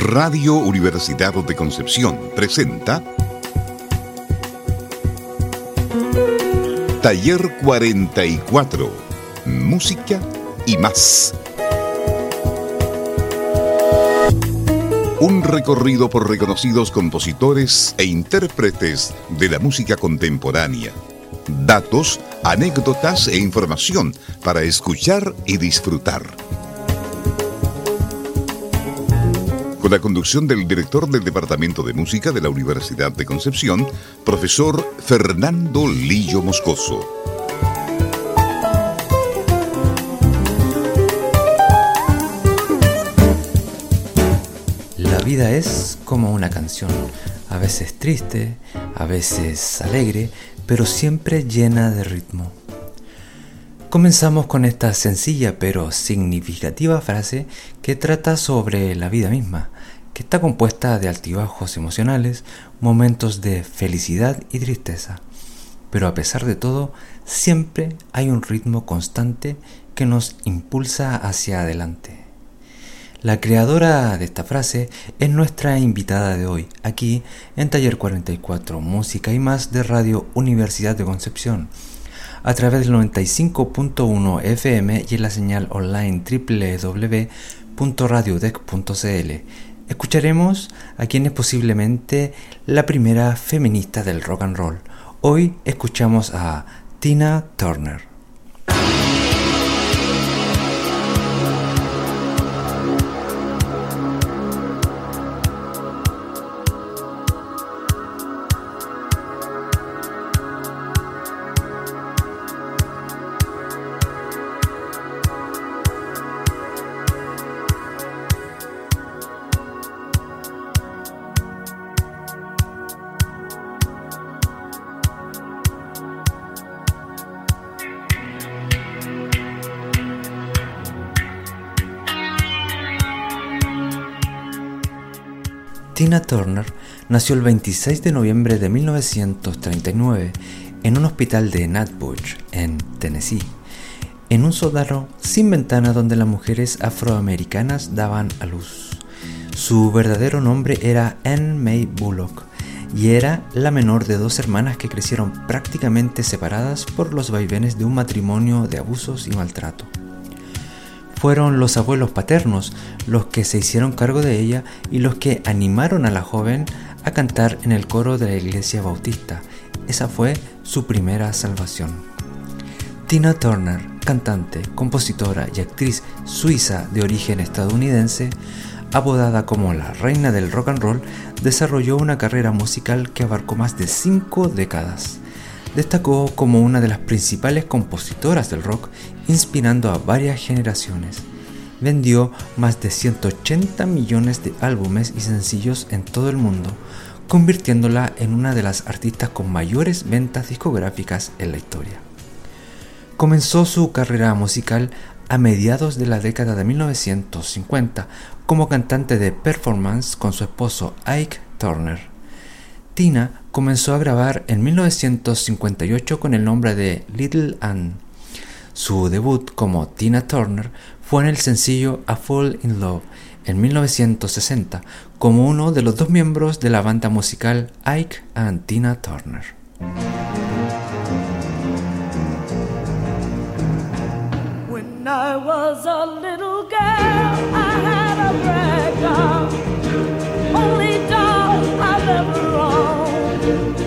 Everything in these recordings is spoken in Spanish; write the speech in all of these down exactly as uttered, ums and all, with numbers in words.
Radio Universidad de Concepción presenta Taller cuarenta y cuatro, Música y más. Un recorrido por reconocidos compositores e intérpretes de la música contemporánea. Datos, anécdotas e información para escuchar y disfrutar. Con la conducción del director del Departamento de Música de la Universidad de Concepción, profesor Fernando Lillo Moscoso. La vida es como una canción, a veces triste, a veces alegre, pero siempre llena de ritmo. Comenzamos con esta sencilla pero significativa frase que trata sobre la vida misma, que está compuesta de altibajos emocionales, momentos de felicidad y tristeza. Pero a pesar de todo, siempre hay un ritmo constante que nos impulsa hacia adelante. La creadora de esta frase es nuestra invitada de hoy, aquí en Taller cuarenta y cuatro, Música y más de Radio Universidad de Concepción, a través del noventa y cinco punto uno F M y en la señal online doble u doble u doble u punto radiodec punto c l. Escucharemos a quien es posiblemente la primera feminista del rock and roll. Hoy escuchamos a Tina Turner. Tina Turner nació el veintiséis de noviembre de mil novecientos treinta y nueve en un hospital de Nutbush, en Tennessee, en un sótano sin ventana donde las mujeres afroamericanas daban a luz. Su verdadero nombre era Anne Mae Bullock y era la menor de dos hermanas que crecieron prácticamente separadas por los vaivenes de un matrimonio de abusos y maltrato. Fueron los abuelos paternos los que se hicieron cargo de ella y los que animaron a la joven a cantar en el coro de la iglesia bautista. Esa fue su primera salvación. Tina Turner, cantante, compositora y actriz suiza de origen estadounidense, apodada como la reina del rock and roll, desarrolló una carrera musical que abarcó más de cinco décadas. Destacó como una de las principales compositoras del rock, inspirando a varias generaciones. Vendió más de ciento ochenta millones de álbumes y sencillos en todo el mundo, convirtiéndola en una de las artistas con mayores ventas discográficas en la historia. Comenzó su carrera musical a mediados de la década de mil novecientos cincuenta como cantante de performance con su esposo Ike Turner. Tina comenzó a grabar en mil novecientos cincuenta y ocho con el nombre de Little Ann. Su debut como Tina Turner fue en el sencillo A Fall in Love en mil novecientos sesenta como uno de los dos miembros de la banda musical Ike and Tina Turner. When I was a little girl, I had a rag doll, only doll I've ever owned.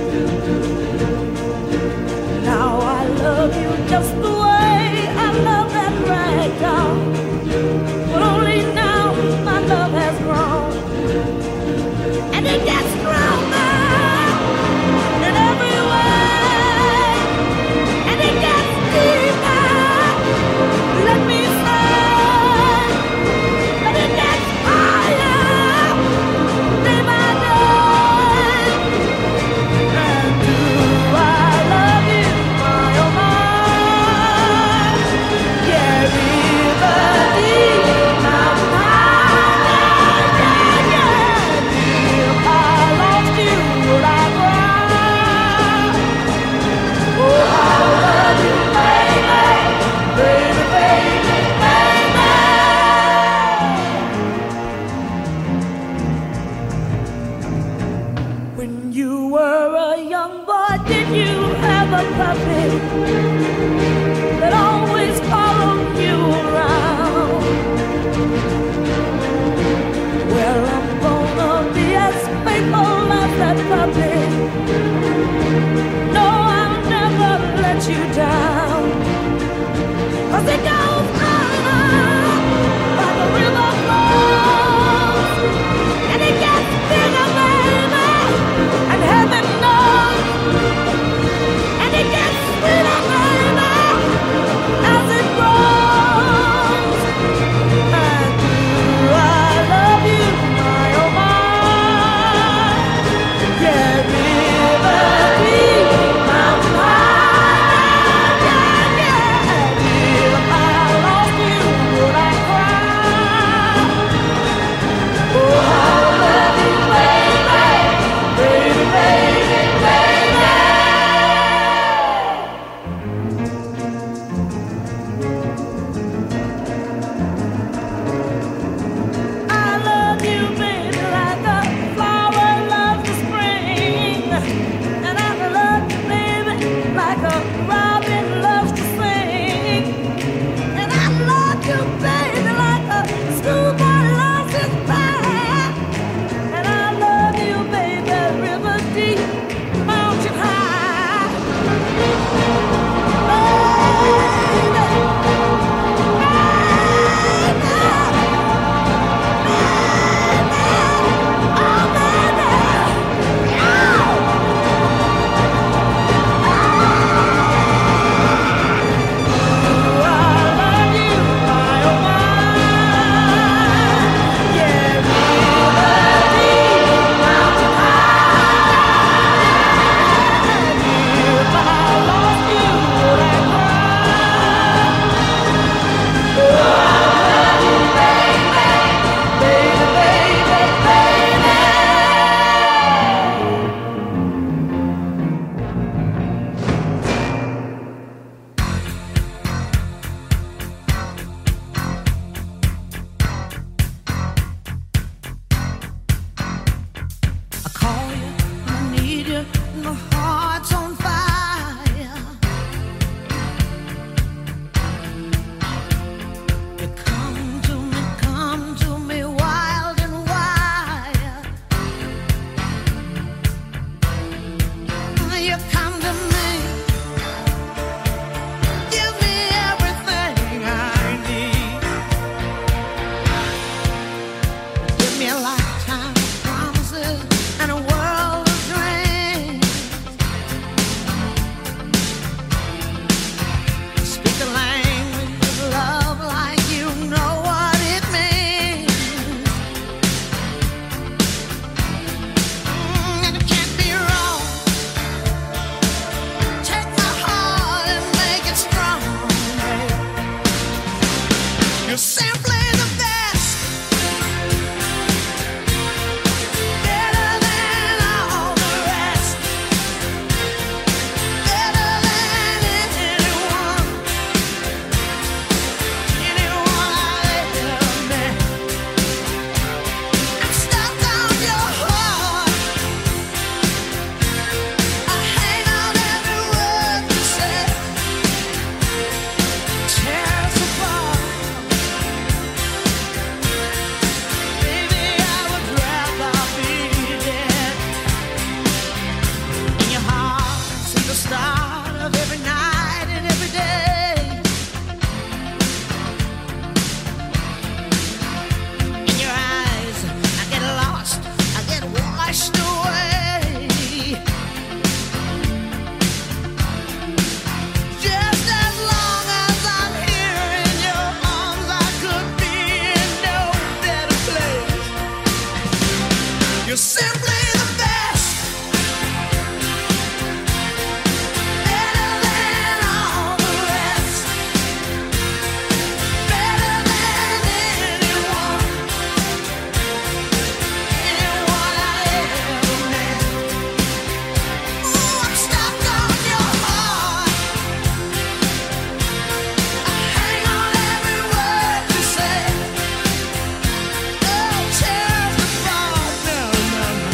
Now I love you just the way I love that rag doll, but only now my love has grown, and it gets stronger in every way, and it gets deeper. Let me say river puppy that always followed you around. Well, I'm gonna be as faithful as that puppy. No, I'll never let you down. 'Cause it goes on like the river flows, and it gets bigger, baby, and heaven knows, and it gets sweeter, baby, as it grows. And do I love you, my oh my? Yeah, river deep, mountain high, yeah, yeah, yeah. If I lost you, would I cry? Oh, I love you, baby, baby, baby, baby. I love you, baby, like a flower loves the spring. And I love you, baby, like a robin loves to sing. And I love you, baby, like a schoolboy loves his band. And I love you, baby, river deep, mountain high. I call you, I need you, my heart's on fire. You come to me, come to me, wild and wild. You come to me, give me everything I need. Give me a lifetime of promises and a world of dreams. Speak the language of love like you know what it means. Mm, and it can't be wrong. Take my heart and make it strong. You're simply the best, better than all the rest, better than anyone, anyone I ever met. I'm stuck on your heart. I hang on every word you say. Tear us apart. Baby, I would rather be dead. In your heart, see the start of every night and every day. In your eyes, I get lost, I get washed away. Just as long as I'm here in your arms, I could be in no better place. You're simply the best, better than all the rest, better than anyone, anyone I ever met. Ooh, I'm stuck on your heart. I hang on every word you say. Oh, tear us apart. No, no, no.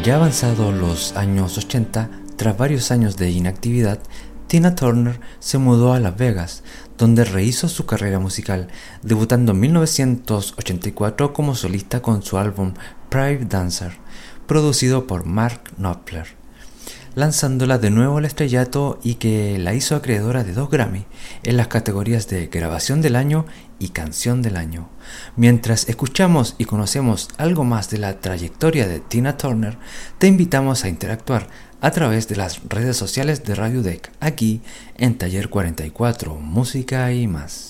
Ya avanzados los años ochenta, tras varios años de inactividad, Tina Turner se mudó a Las Vegas, donde rehizo su carrera musical, debutando en mil novecientos ochenta y cuatro como solista con su álbum Private Dancer, producido por Mark Knopfler, lanzándola de nuevo al estrellato y que la hizo acreedora de dos Grammy en las categorías de Grabación del Año y Canción del Año. Mientras escuchamos y conocemos algo más de la trayectoria de Tina Turner, te invitamos a interactuar a través de las redes sociales de Radio D E C, aquí en Taller cuarenta y cuatro, Música y Más.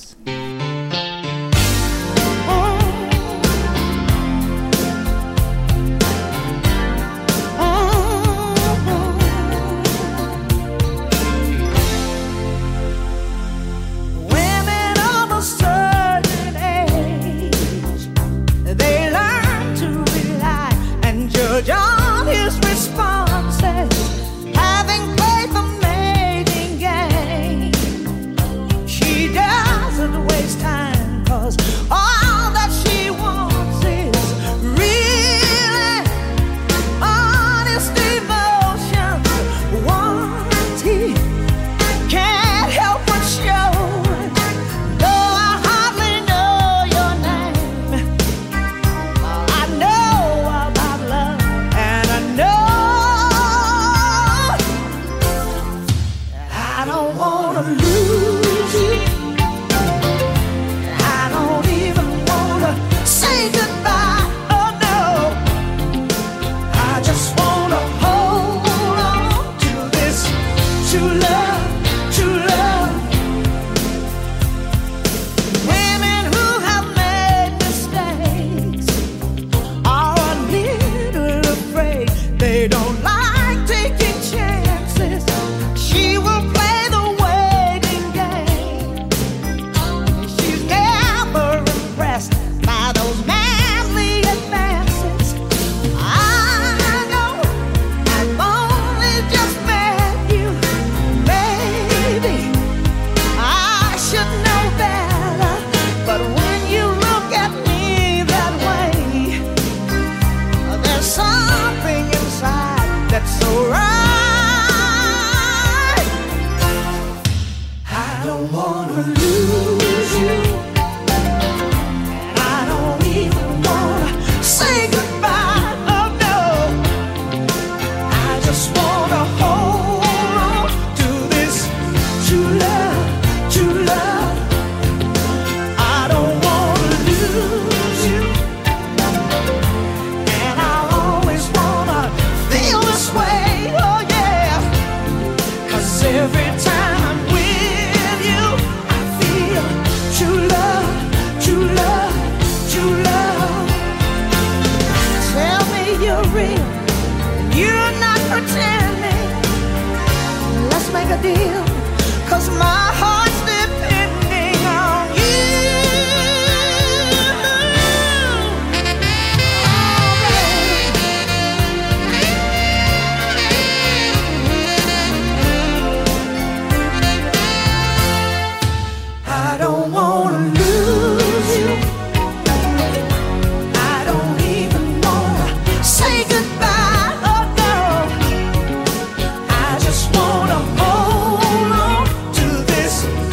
Just wanna hold on to this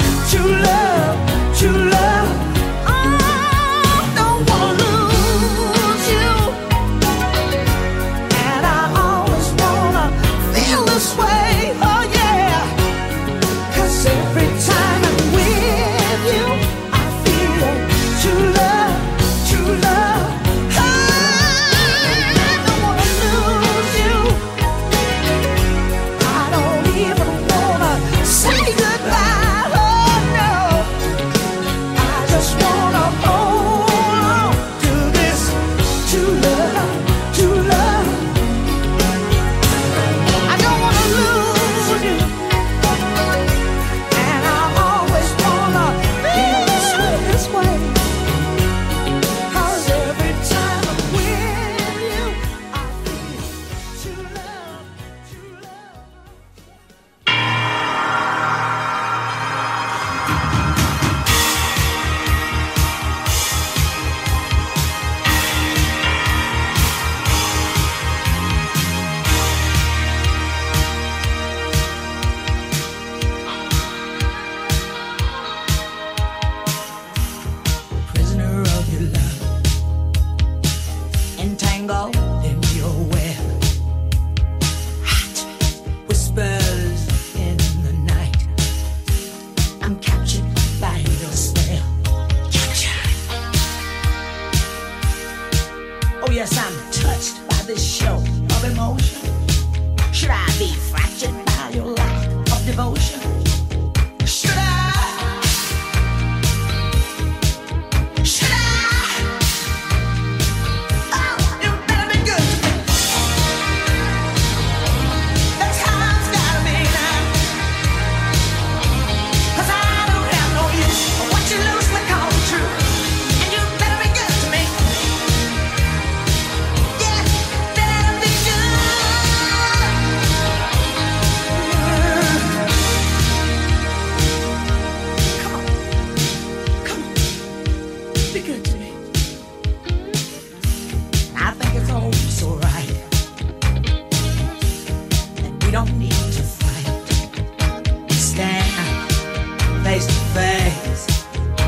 need to fight. Stand face to face.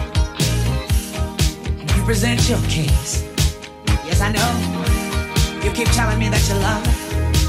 And you present your case. Yes, I know. You keep telling me that you love me.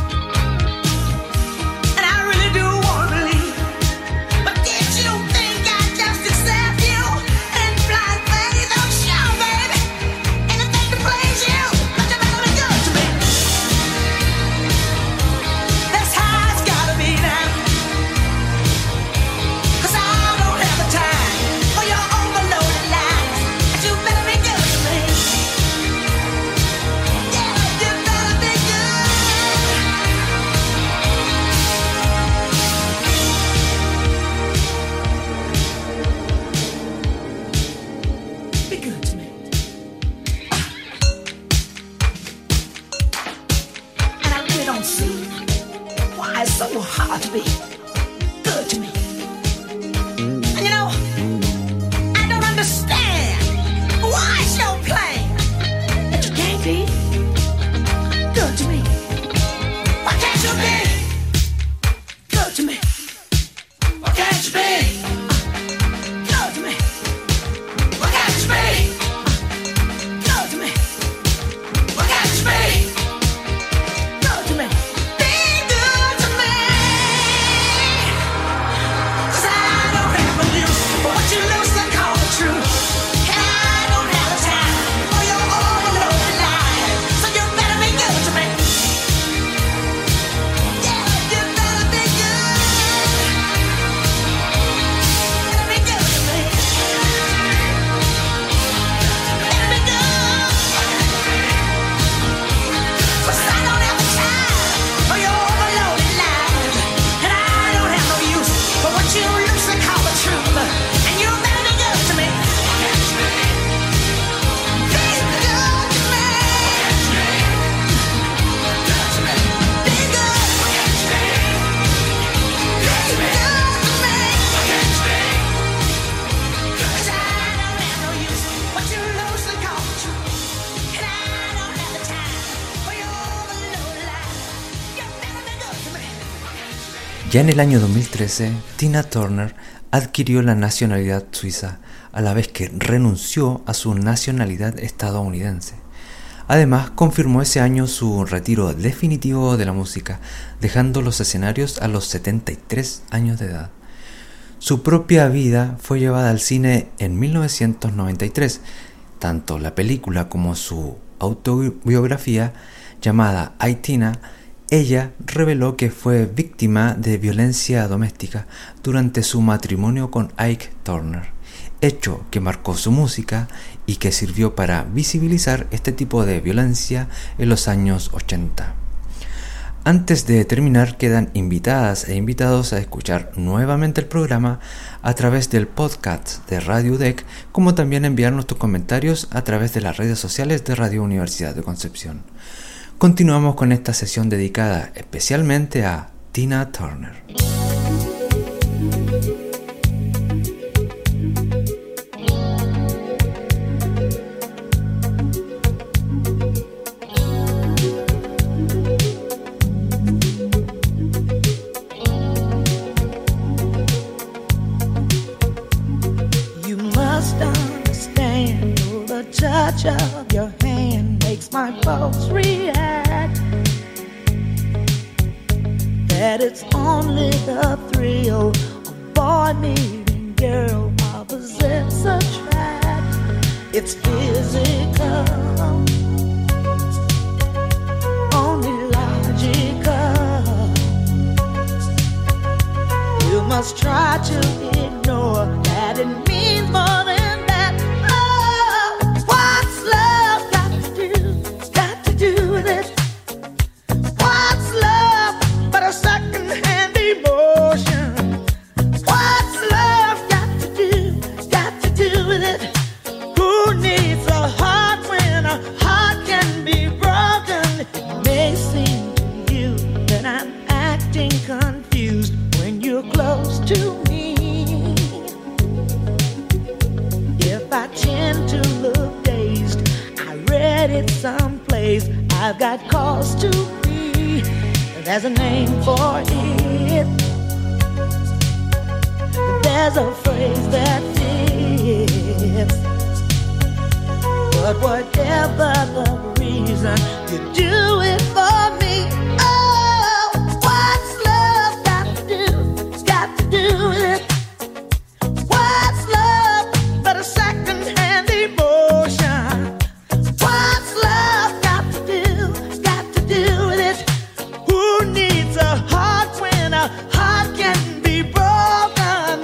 Ya en el año dos mil trece, Tina Turner adquirió la nacionalidad suiza, a la vez que renunció a su nacionalidad estadounidense. Además, confirmó ese año su retiro definitivo de la música, dejando los escenarios a los setenta y tres años de edad. Su propia vida fue llevada al cine en mil novecientos noventa y tres. Tanto la película como su autobiografía llamada I, Tina, ella reveló que fue víctima de violencia doméstica durante su matrimonio con Ike Turner, hecho que marcó su música y que sirvió para visibilizar este tipo de violencia en los años ochenta. Antes de terminar, quedan invitadas e invitados a escuchar nuevamente el programa a través del podcast de Radio U D E C, como también enviarnos tus comentarios a través de las redes sociales de Radio Universidad de Concepción. Continuamos con esta sesión dedicada especialmente a Tina Turner. You must understand the touch of your hand makes my pulse react. That it's only the thrill of boy meeting girl opposites attract. It's physical, only logical. You must try to ignore that it means more than I've got cause to be. There's a name for it. There's a phrase that fits. But whatever the reason, you do it for me. Oh, what's love got to do? Got to do with it. What's love but a second-hand emotion? What's love got to do? Got to do with it. Who needs a heart when a heart can be broken?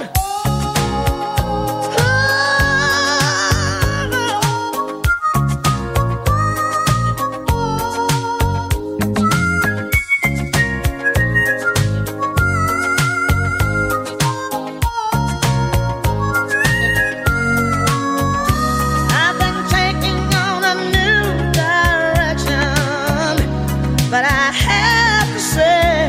I've been taking on a new direction, but I have to say,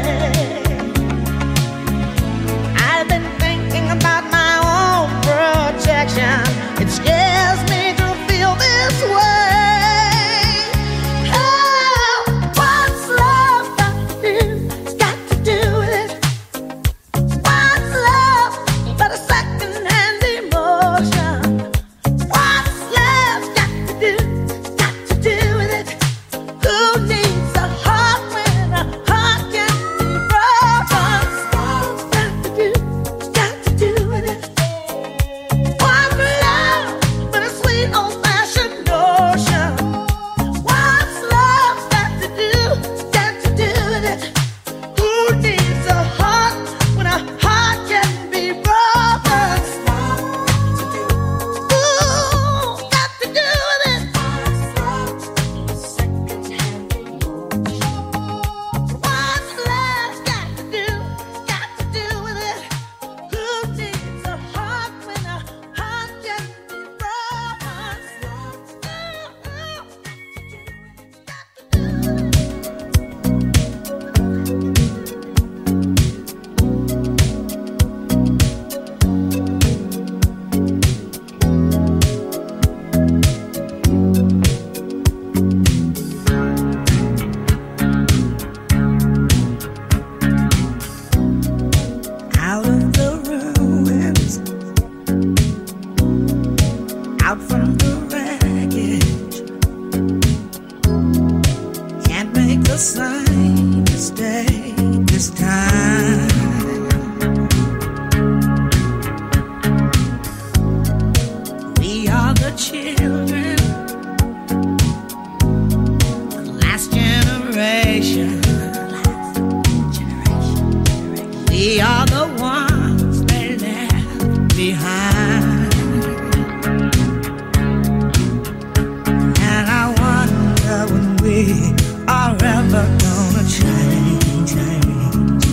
I've been thinking about my own protection. It scares me to feel this way. Oh, what's love got to do? Got to do with it. What's love but a second-hand emotion? What's love got to do? Got to do with it. Who needs a heart when a heart can be broken? What's got to do? Got to do with it. What's love but a sweet old-fashioned notion? What's love got to do? Got to do with it. Who needs a heart when a heart can be broken? Ooh, got to do with it. What's love got to do? Got to do with it. Who needs a heart when a heart can be broken? Out of the ruins, out from the wreckage, can't make the same mistake this time. We are the children, the last generation. We are the ones they left behind. And I wonder when we are ever gonna change, change.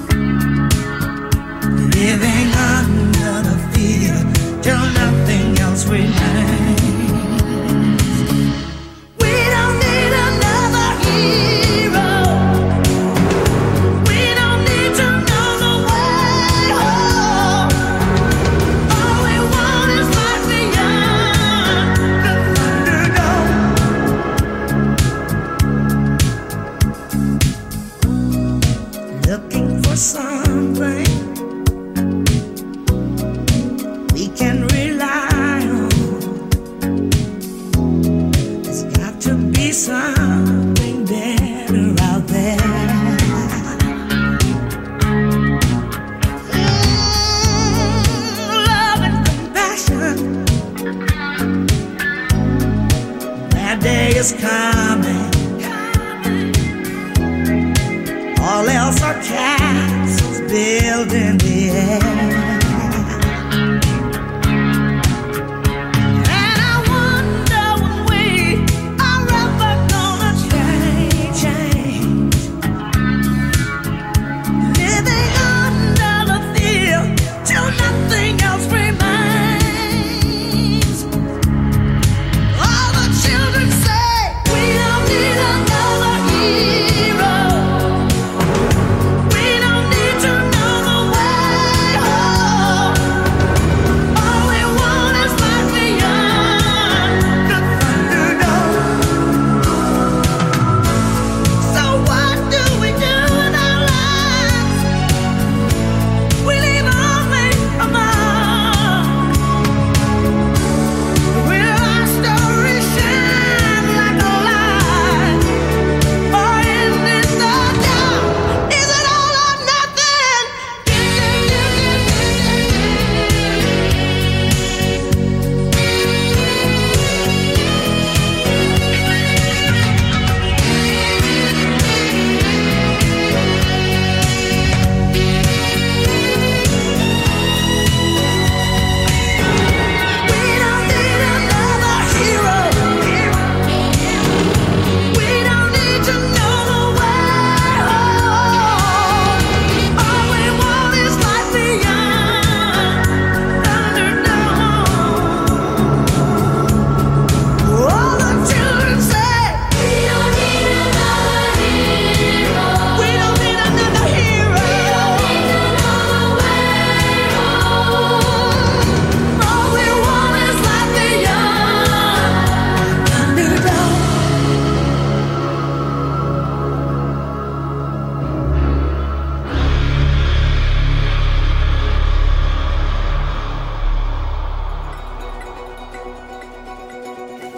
Living under the fear till nothing else remains. We don't need another hero. We don't need to know the way home. All we want is life beyond the Thunderdome. Looking for something we can rely on. There's got to be something better out there. Love and compassion. That day is coming. All else are castles built in the air. And I wonder when we are ever gonna change, change. Living under the fear till nothing else remains. All the children say we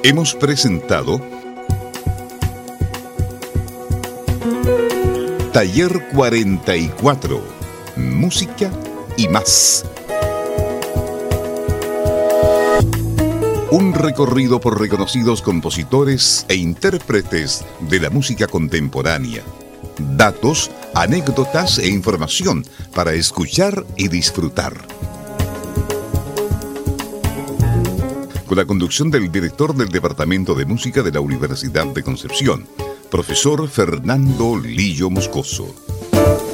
Hemos presentado Taller cuarenta y cuatro, Música y más. Un recorrido por reconocidos compositores e intérpretes de la música contemporánea. Datos, anécdotas e información para escuchar y disfrutar. Con la conducción del director del Departamento de Música de la Universidad de Concepción, profesor Fernando Lillo Moscoso.